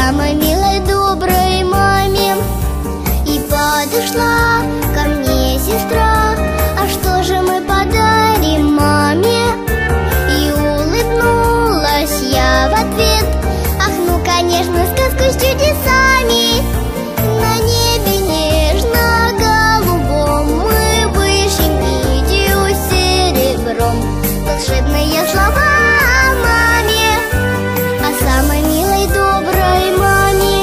самой милой, доброй маме. И подошла ко мне сестра: а что же мы подарим маме? И улыбнулась я в ответ: ах, ну конечно, сказку с чудесами. На небе нежно-голубом мы вышьем нитью серебром волшебные слова о маме, о самой милой, доброй маме.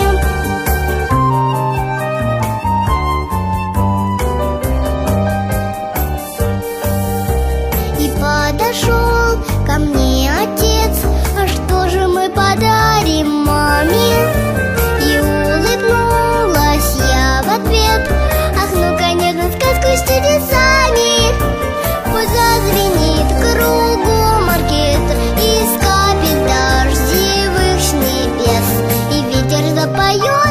И подошел ко мне отец: а что же мы подарим маме? И улыбнулась я в ответ: ах, ну конечно, сказку с чудесами. Пусть зазвенит кругом оркестр, и скапит дождевых с небес, и ветер запоет